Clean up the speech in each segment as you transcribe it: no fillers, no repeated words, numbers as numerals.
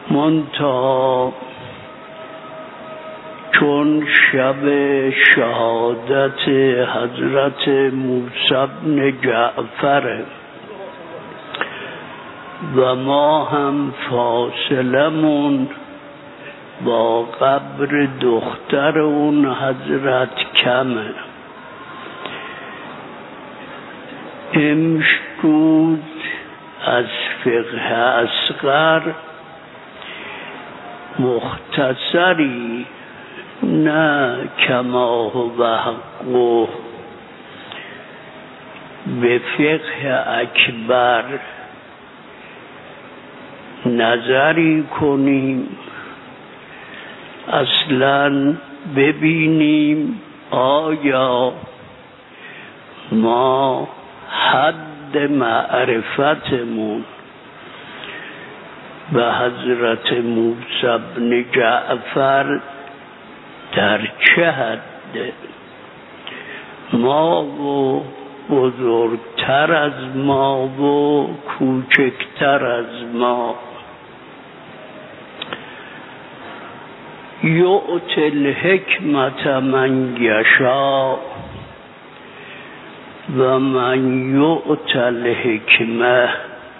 منتها چون شب شهادت حضرت موسی بن جعفر و ما هم فاصلمون با قبر دختر اون حضرت کمه. امروز از فقه اصغر مختصری، نه کما هو حقه، به فقه اکبر نظری کنیم، اصلا ببینیم آیا ما حد معرفتمون به حضرت موسی بن جعفر در چه حده. ما و بزرگتر از ما و کوچکتر از ما. یؤتی الحکمت من یشاء و من یؤت الحکمه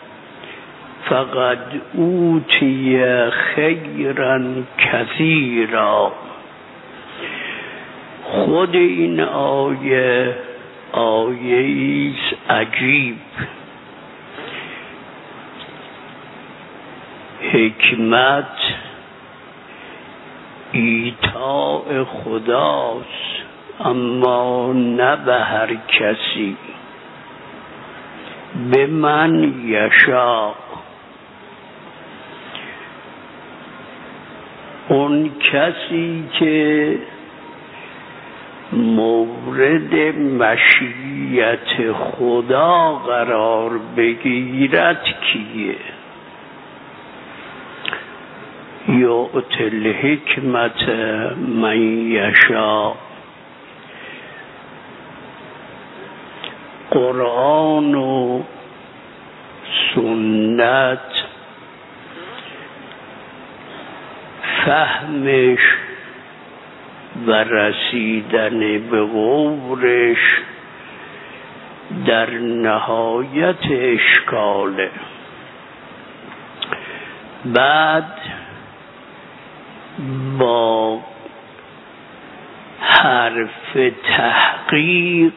فقد اوتی خیرا کثیرا. خود این آیه ایست عجیب. حکمت ایتاء خداست، اما نه به هر کسی، به من یشاء. اون کسی که مورد مشیت خدا قرار بگیرد کیه؟ یؤتی الحکمت من یشاء. قرآن و سنت فهمش و رسیدن به غورش در نهایت اشکاله. بعد با حرف تحقیق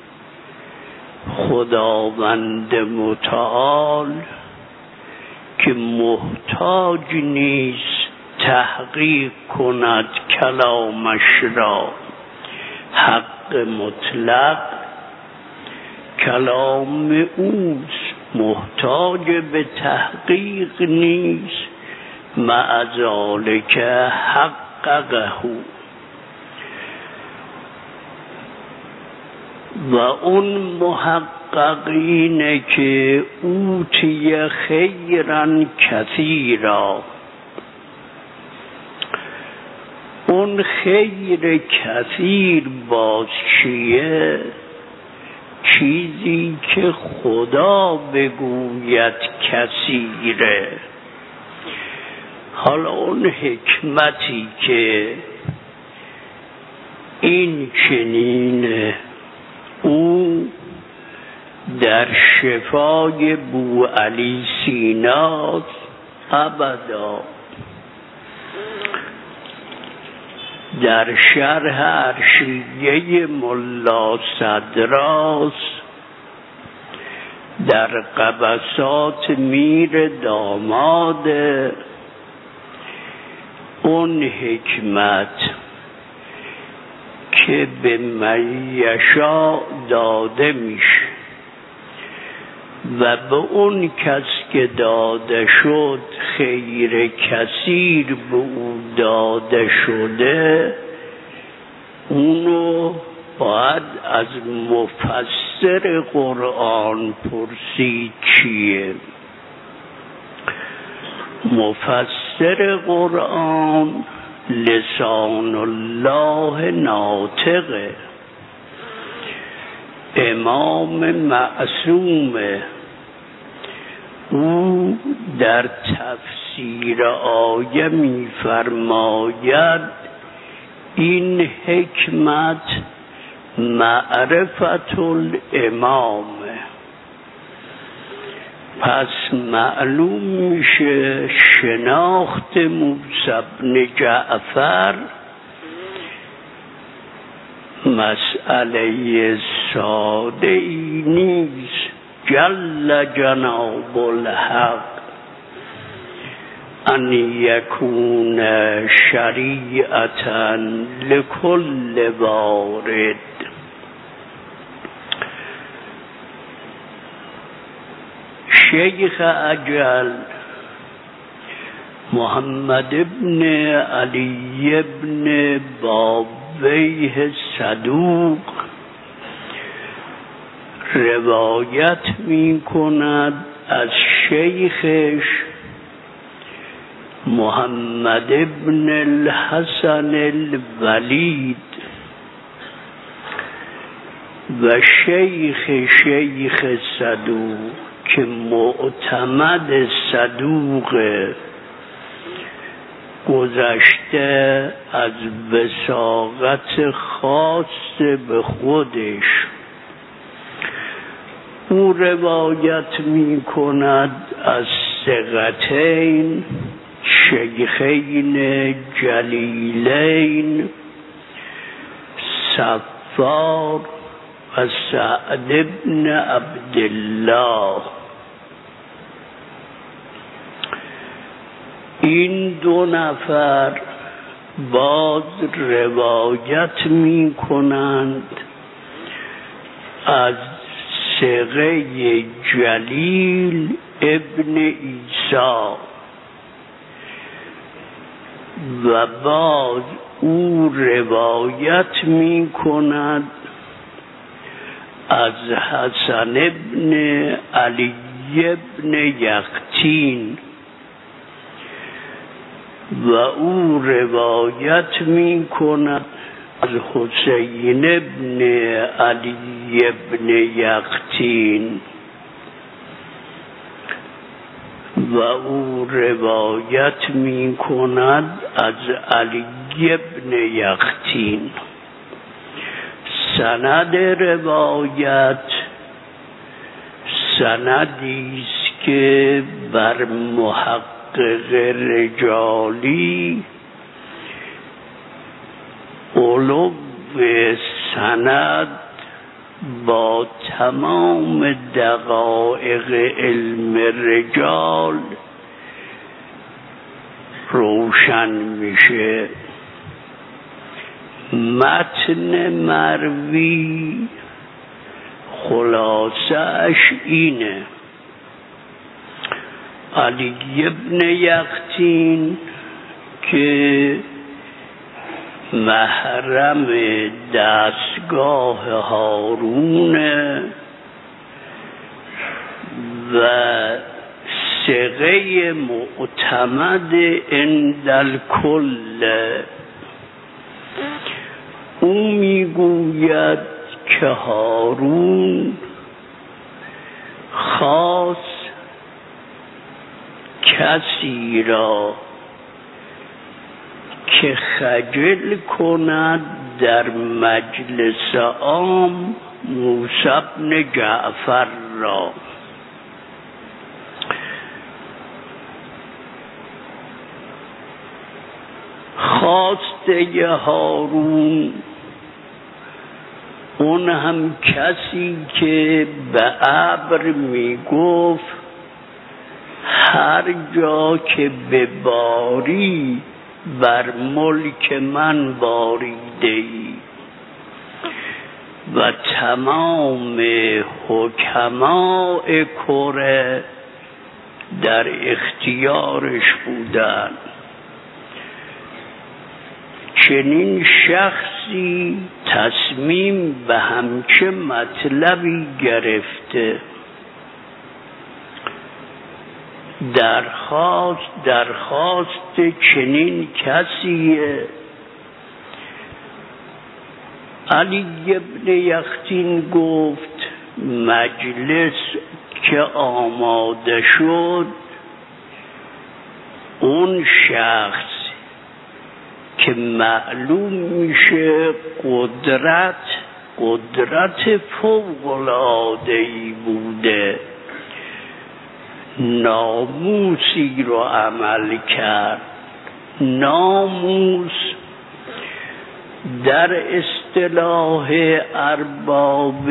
خداوند متعال که محتاج نیست تحقیق کند کلامش را، حق مطلق کلام اوست، محتاج به تحقیق نیست. مع ذالک حققه. و اون محقق اینه که اوتی خیرا کثیرا. اون خیر کثیر باز چیه؟ چیزی که خدا بگوید کثیره. حالا اون حکمتی که این چنینه، او در شفای بوعلی سینا ابدا، در شرح عرشیه ملا صدراست، در قبسات میر داماده. اون حکمت که به من یشاء داده میشه و به اون کس که داده شد خیر کثیر به او داده شده، اونو باید از مفسر قرآن پرسید چیه. مفسر قرآن لسان الله ناطقه، امام معصومه. او در تفسیر زیر آیه می فرماید این حکمت معرفت الامام. پس معلوم میشه شناخت موسی بن جعفر مسئله ساده ای نیست. جل جناب الحق ان یکون شریعتا لکل وارد. شیخ اجل محمد ابن علی ابن بابیه صدوق روایت می کند از شیخش محمد ابن الحسن الولید و شیخ صدوق که معتمد صدوق گذشته از وثاقت خاص به خودش. او روایت می کند از ثقتین شیخین جلیلین صفار و سعد بن عبدالله. این دو نفر باز روایت می کنند از ثقه جلیل ابن عیسی و باز او روایت می کند از حسن ابن علی ابن یقطین و او روایت می کند از حسین ابن علی ابن یقطین و او روایت می کند از علی ابن یقطین. سند روایت سندی است که بر محقق رجالی علو سند با تمام دقایق علم رجال روشن میشه. متن مروی خلاصه‌اش اینه: علی ابن یقطین که محرم دستگاه هارونه و ثقه معتمد عند الکل، او میگوید که هارون خاص کسی را که خجل کند در مجلس عام موسی بن جعفر را. خواسته هارون اون هم کسی که به ابر می گفت هر جا که بباری بر ملک من باریده‌ای و تمام حکماء کره در اختیارش بودن. چنین شخصی تصمیم به همچه مطلبی گرفته، درخواست چنین کسیه. علی ابن یقطین گفت مجلس که آماده شد اون شخص که معلوم میشه قدرت فوق‌العاده‌ای بوده، ناموسی رو عمل کرد. ناموس در اصطلاح ارباب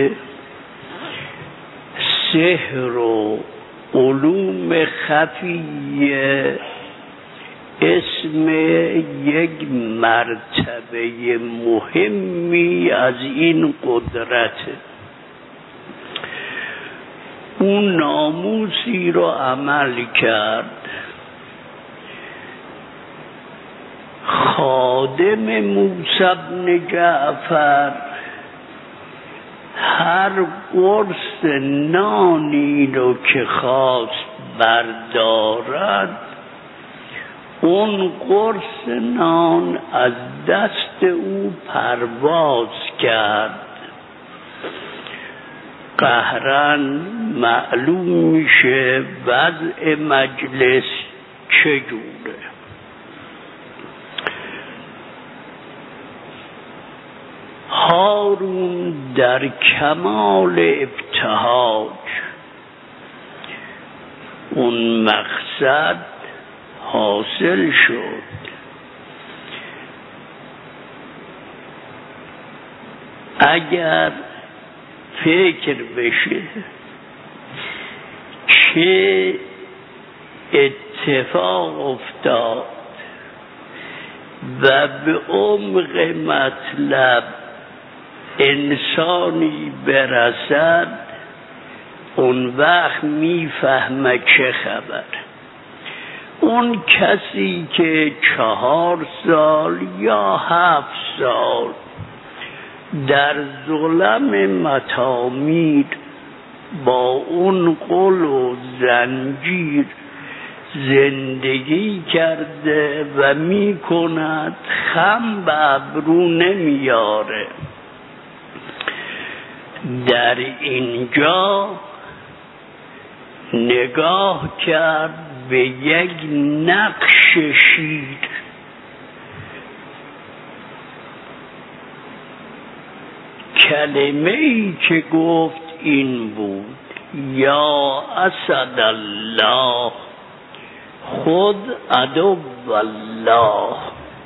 سحر و علوم خفیه اسم یک مرتبه مهمی از این قدرته. اون ناموسی رو عمل کرد. خادم موسی بن جعفر هر قرص نانی رو که خواست بردارد، اون قرص نان از دست او پرواز کرد. قهرن معلوم میشه وضع مجلس چجوره. هارون در کمال ابتهاج اون مقصد حاصل شد. اگر فکر بشه چه اتفاق افتاد و به عمق مطلب انسانی برسد، اون وقت میفهمه چه خبر. اون کسی که 4 سال یا 7 سال در ظلم مطامیر با اون قل و زنجیر زندگی کرده و می کند، خم به ابرو نمیاره. در اینجا نگاه کرد به یک نقش شیر. کلمه ای که گفت این بود: یا اسد الله خود عدو الله.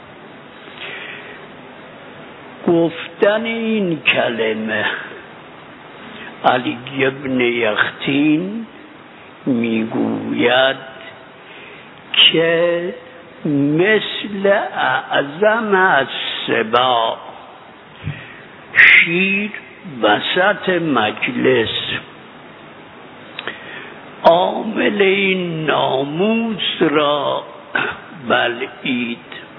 گفتن این کلمه، علی ابن یختین میگوید که مثل اعظم السباع، شیر وسط مجلس، عامل این ناموس را بلعید.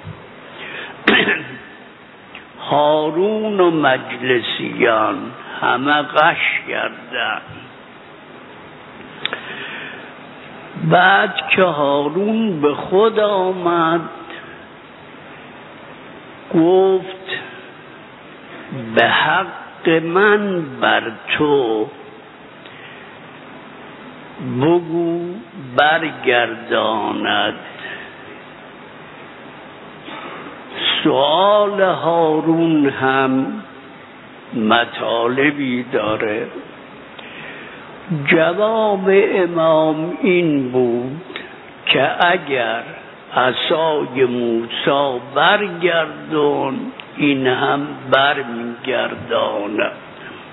هارون و مجلسیان همه غش کردند. بعد که هارون به خود آمد گفت به حق من بر تو بگو برگرداند. سؤال هارون هم مطالبی داره. جواب امام این بود که اگر عصای موسی برگردون، این هم برمیگرداند.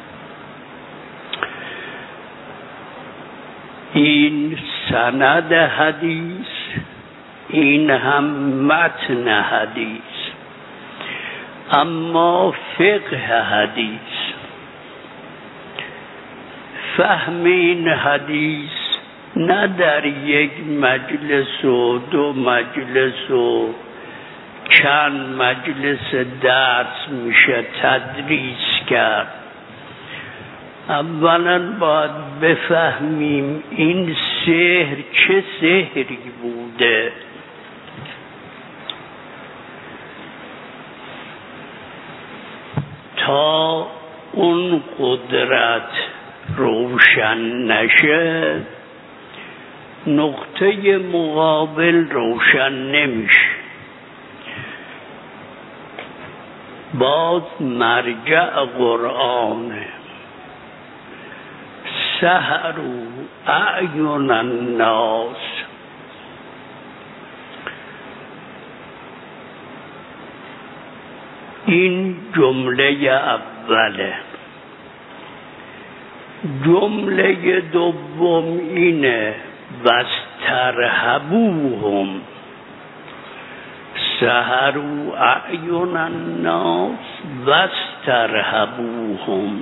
این سند حدیث، این هم متن حدیث. اما فقه حدیث، فهم این حدیث نه در یک مجلس و 2 مجلس و چند مجلس درس میشه تدریس کرد. اولا باید بفهمیم این سحر چه سحری بوده. تا اون قدرت روشن نشه نقطه مقابل روشن نمیشه. باز مرجع قرآنه. سحروا اعین الناس. این جمله اوله. جمله دوم اینه واسترهبوهم. سحروا اعین الناس واسترهبوهم.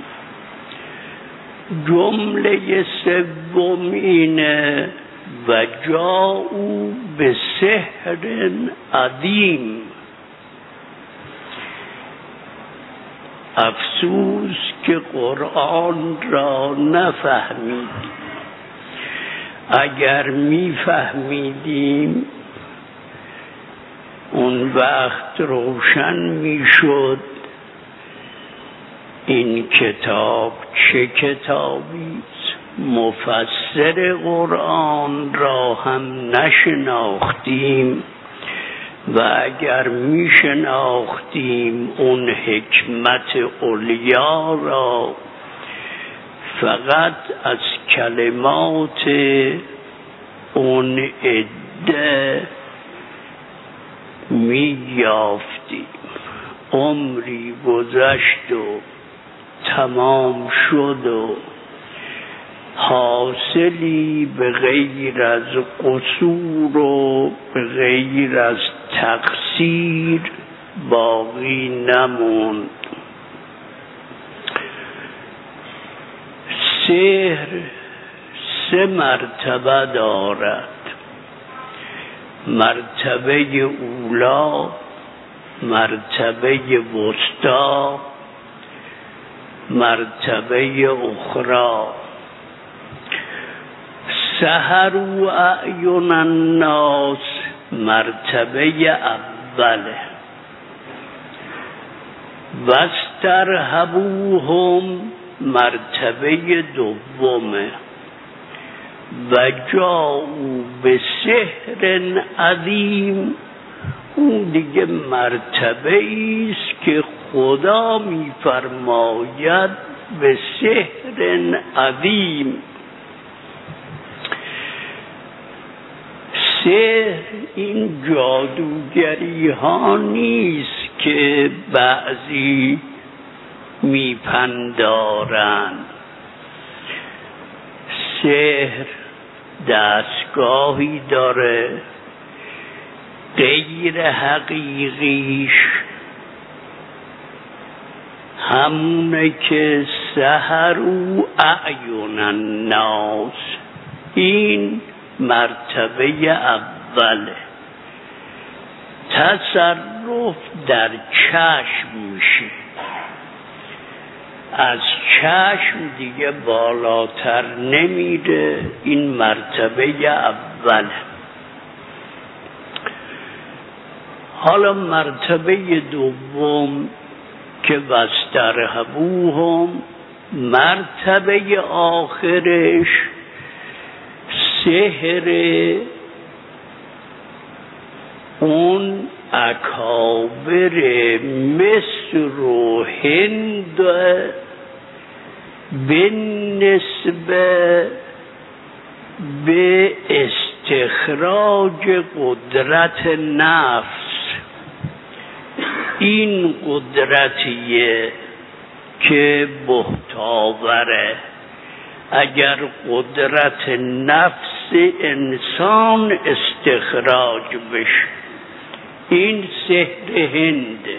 جمله سوم اینه و جاءوا بسحر عظیم. افسوس که قرآن را نفهمیدیم. اگر میفهمیدیم اون وقت روشن میشد این کتاب چه کتابی است. مفسر قرآن را هم نشناختیم و اگر می شناختیم اون حکمت علیا را فقط از کلمات اون عده می یافتیم. عمری گذشت و تمام شد و حاصلی به غیر از قصور و به غیر از تقصیر باقی نموند. سحر 3 مرتبه دارد. مرتبه اولا، مرتبه وسطی، مرتبه اخرى. سحروا اعین الناس مرتبه اوله. واسترهبوهم مرتبه دومه. و جاءوا بسحر عظیم اون دیگه مرتبه ایست که خدا میفرماید به سحر عظیم. سحر این جادوگری ها نیست که بعضی میپندارن. سحر دستگاهی داره غیر حقیقیش همونه که سحروا اعین الناس. این مرتبه اوله. تصرف در چشم میشه. از چشم دیگه بالاتر نمیره. این مرتبه اوله. حالا مرتبه دوم که واسترهبوهم، مرتبه آخرش سحر اون اکابر مصر و هند بالنسبه به استخراج قدرت نفس. این قدرتیه که بهتاوره. اگر قدرت نفس انسان استخراج بشه، این سحر هنده.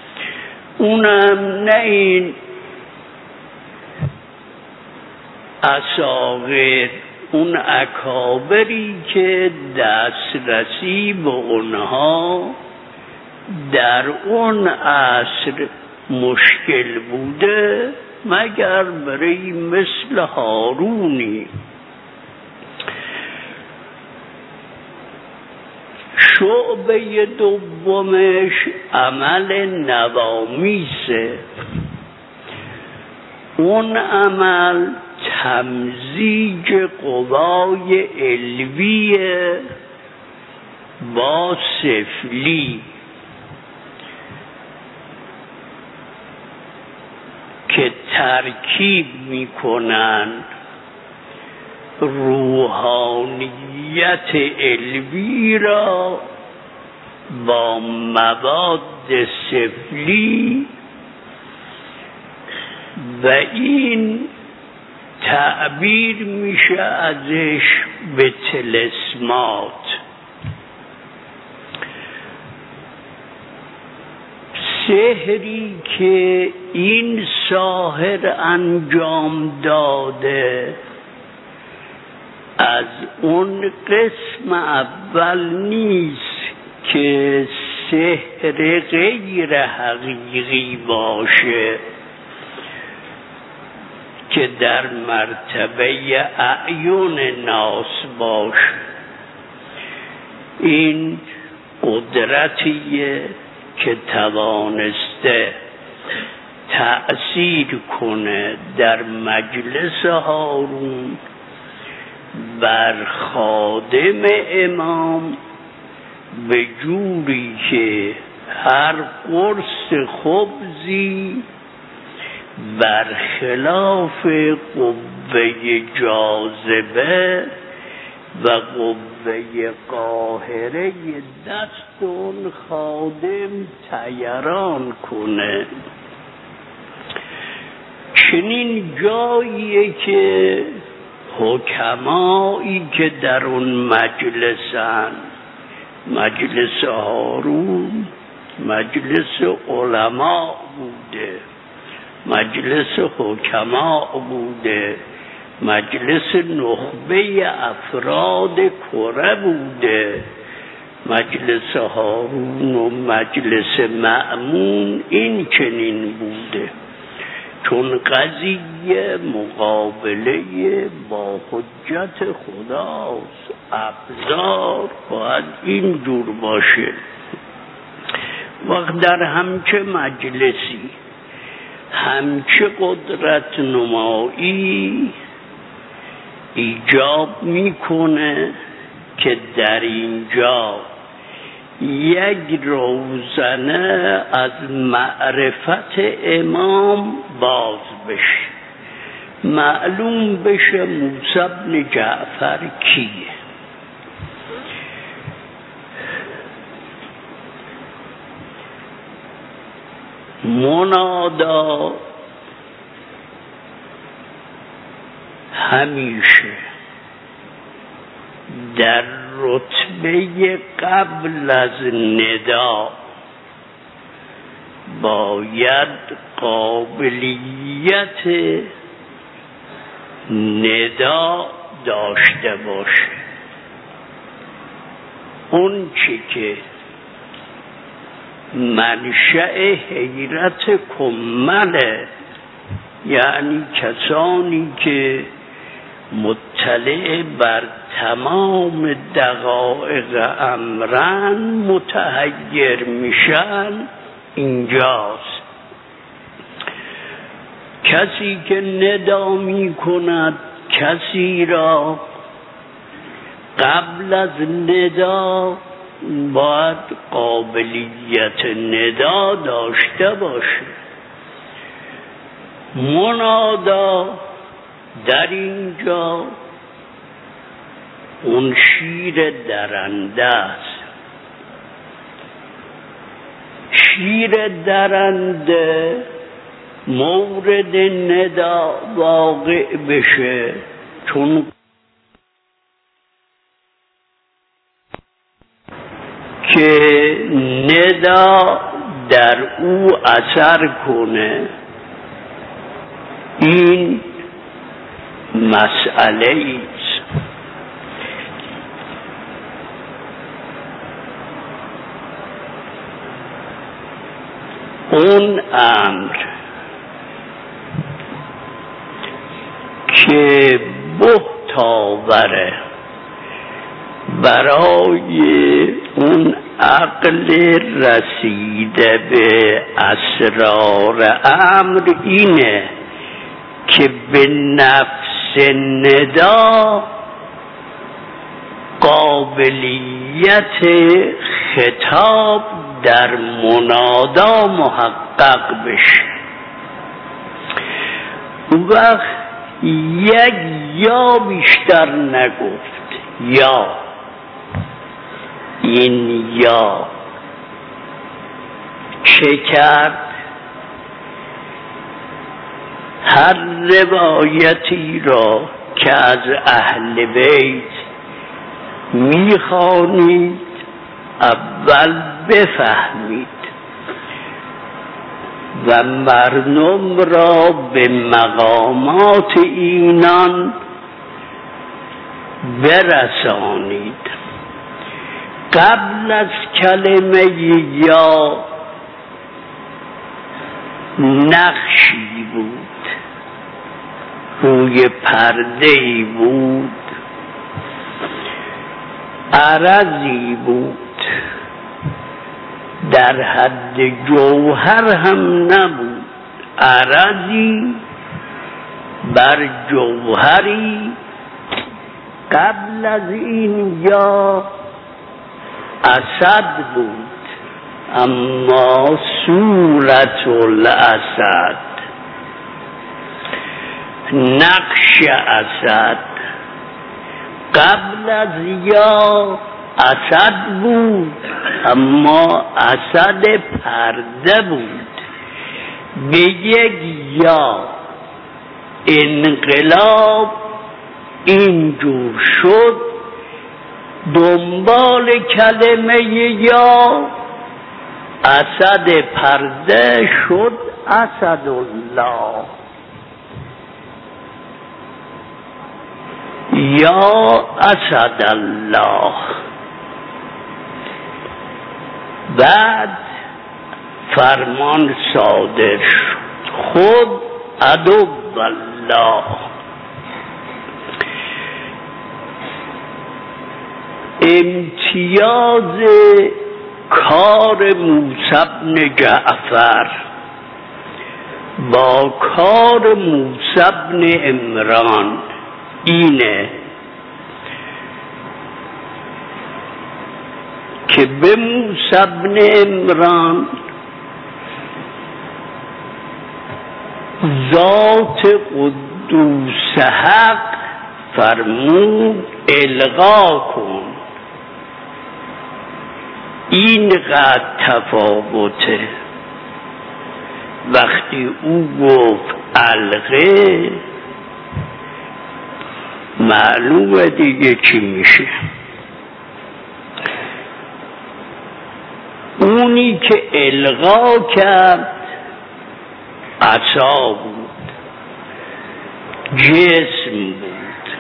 اونم نه این اصاغر، اون اکابری که دسترسی به اونها در اون عصر مشکل بوده مگر برای مثل هارونی. شعبه دومش عمل نوامیسه. اون عمل همزیج قوای علوی با سفلی که ترکیب میکنند روحانیت علوی را با مواد سفلی و این تعبیر میشه ازش به طلسمات. سحری که این ساحر انجام داده از اون قسم اول نیست که سحر غیر حقیقی باشه که در مرتبه اعیون ناس باشه. این قدرتیه که توانسته تأثیر کنه در مجلس هارون بر خادم امام به جوری که هر قرص خبزی برخلاف قوه جاذبه و قوه قاهره دست اون خادم طیران کنه. چنین جاییه که حکمایی که در اون مجلسن، مجلس هارون مجلس علما بوده، مجلس حکما بوده، مجلس نخبه افراد کره بوده، مجلس هارون و مجلس مأمون این چنین بوده. چون قضیه مقابله با حجت خداست، ابزار باید این جور باشه. وقت در همچه مجلسی همچه قدرت نمایی ایجاب میکنه که در اینجا یک روزنه از معرفت امام باز بشه، معلوم بشه موسی بن جعفر کیه. منادا همیشه در رتبه قبل از ندا باید قابلیت ندا داشته باشه. اون چی که منشأ حیرت کمله، یعنی کسانی که مطلع بر تمام دقایق امرن متحیر میشن اینجاست. کسی که ندا می کند کسی را قبل از ندا باید قابلیت ندا داشته باشه. منادا در اینجا اون شیر درنده است. شیر درنده مورد ندا واقع بشه چون که ندا در او اثر کنه. این مسئله ایست. اون امر که بهت آوره برای اون عقل رسیده به اسرار امر اینه که به نفس ندا قابلیت خطاب در منادا محقق بشه. اون وقت یک یا بیشتر نگفت. یا، این یا چه کرد؟ هر روایتی را که از اهل بیت میخوانید اول بفهمید و مردم را به مقامات اینان برسانید. قبل از کلمه یا نقشی بود، روی پرده‌ای بود، عرضی بود، در حد جوهر هم نبود، عرضی بر جوهری. قبل از این یا اسد بود، اما صورت الاسد، نقش اسد. قبل از یا اسد بود، اما اسد پرده بود. به یک یا انقلاب اینجور شد. دنبال کلمه یا اسد پرده شد اسدالله. یا اسدالله. بعد فرمان صادر شد، خود عدو الله. امتیاز کار موسی بن جعفر با کار موسی بن عمران اینه که به موسی بن عمران ذات قدوس حق فرمود القا کن. این قد تفاوته. وقتی او گفت القه، معلومه دیگه چی میشه. اونی که القا کرد عصا بود، جسم بود،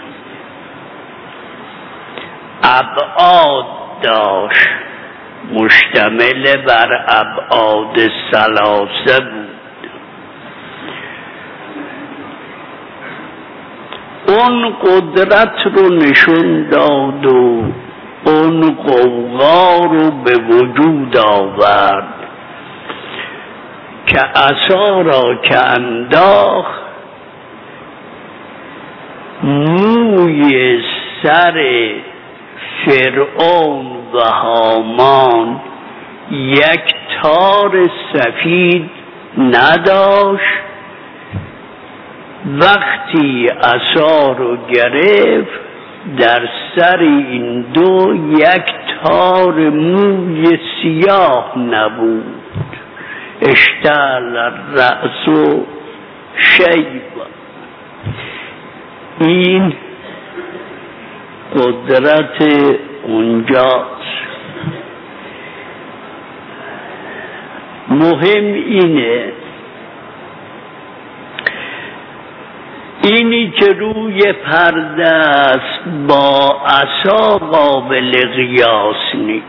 ابعاد داشت، مشتمل بر ابعاد ثلاثه بود. اون قدرت رو نشون داد و اون قوقا رو به وجود آورد که عصا را که انداخت، موی سر فرعون و هامان یک تار سفید نداشت. وقتی عصا رو گرفت، در سر این دو یک تار موی سیاه نبود. اشتعل الرأس شیبا. این قدرت اونجاست. مهم اینه اینی که روی پرده است با عصا قابل قیاس نیست.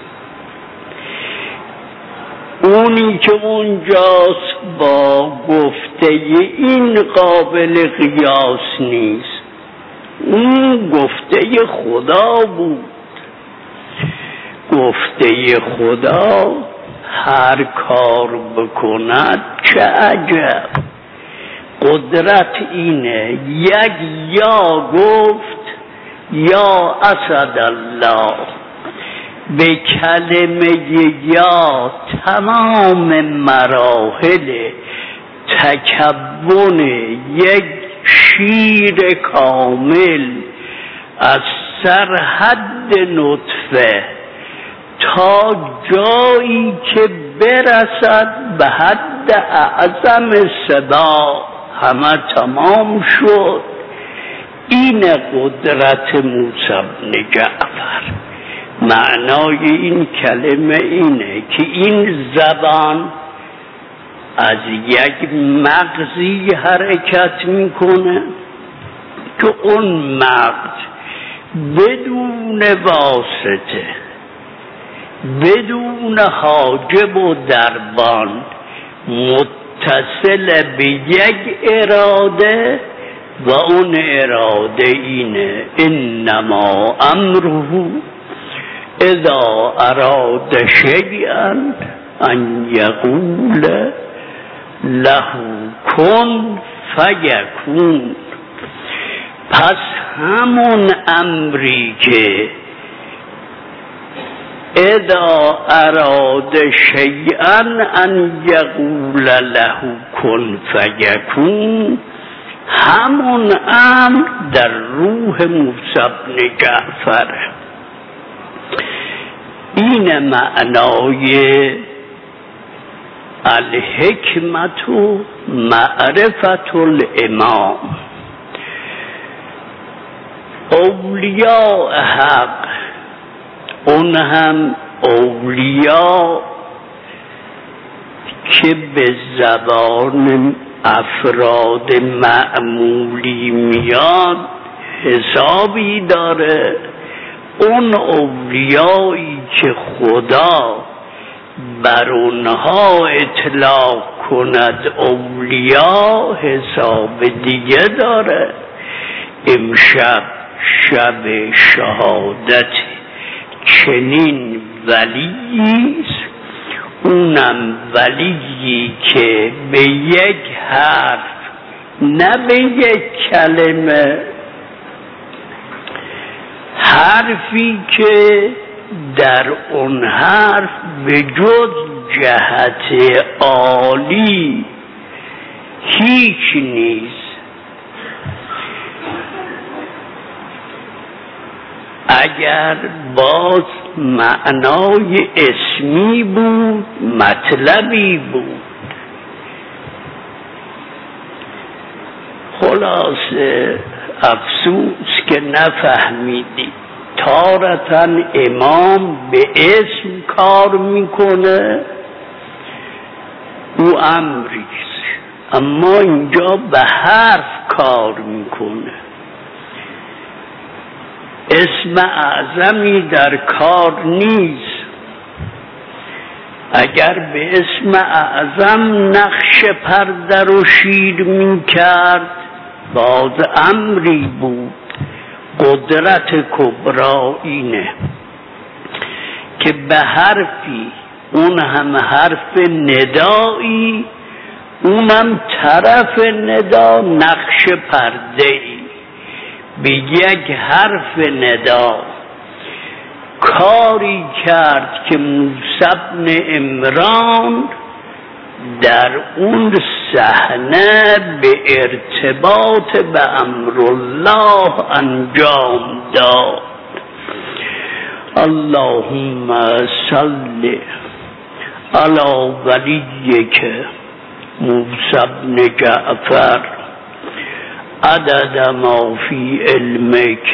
اونی که اونجاست با گفته این قابل قیاس نیست. اون گفته خدا بود. گفته خدا هر کار بکند چه عجب. قدرت اینه، یک یا گفت یا اسدالله، به کلمه یا تمام مراحل تکون یک شیر کامل از سرحد نطفه تا جایی که برسد به حد اعظم صدا همه تمام شد. این قدرت موسی بن جعفر. معنای این کلمه اینه که این زبان از یک مغزی حرکت میکنه که اون مغز بدون واسطه، بدون حاجب و دربان، متصل به یک اراده و اون اراده اینه انما امره اذا اراد شیئا ان یقول له کن فیکون. پس همون امری که اذا اراد شیئا ان یقول له کن فیکون، همون امر در روح موسی بن جعفر. این معنای الحکمت و معرفت الامام. اولیاء حق، اون هم اولیاء که به زبان افراد معمولی میاد حسابی داره. اون اولیایی که خدا بر اونها اطلاق کند اولیاء حساب دیگه داره. امشب شب شهادت چنین ولییست، اونم ولیی که به یک حرف نه به یک کلمه، حرفی که در اون حرف به جز جهت عالی هیچ نیست. اگر باز معنای اسمی بود مطلبی بود. خلاصه افسوس که نفهمیدی. تارتاً امام به اسم کار میکنه، او امریست، اما اینجا به حرف کار میکنه. اسم اعظمی در کار نیست. اگر به اسم اعظم نقش پرده رو شیر میکرد باز امری بود. قدرت کبرا اینه که به حرفی، اون هم حرف ندایی، اونم طرف ندا نقش پرده‌ای، به یک حرف ندا کاری کرد که موسی بن عمران در اون صحنه به ارتباط به امرالله انجام داد. اللهم صل علی ولیک موسی بن جعفر عدد ما فی علمک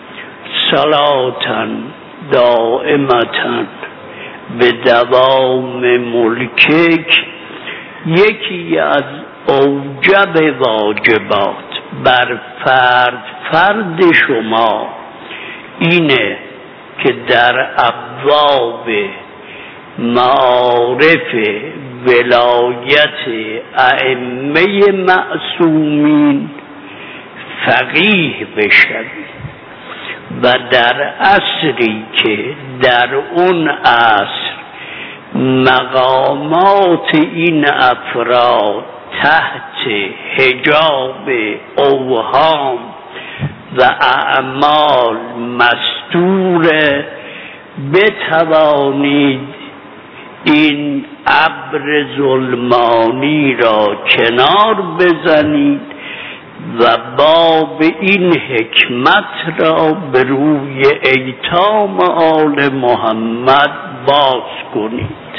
صلاة دائمة به دوام ملکک. یکی از اوجب واجبات بر فرد شما اینه که در ابواب معارف ولایت ائمه معصومین فقیه بشوید و در عصری که در اون عصر مقامات این افراد تحت حجاب اوهام و اعمال مستور بتوانید این ابر ظلمانی را کنار بزنید و باب این حکمت را به روی ایتام آل محمد باز کنید.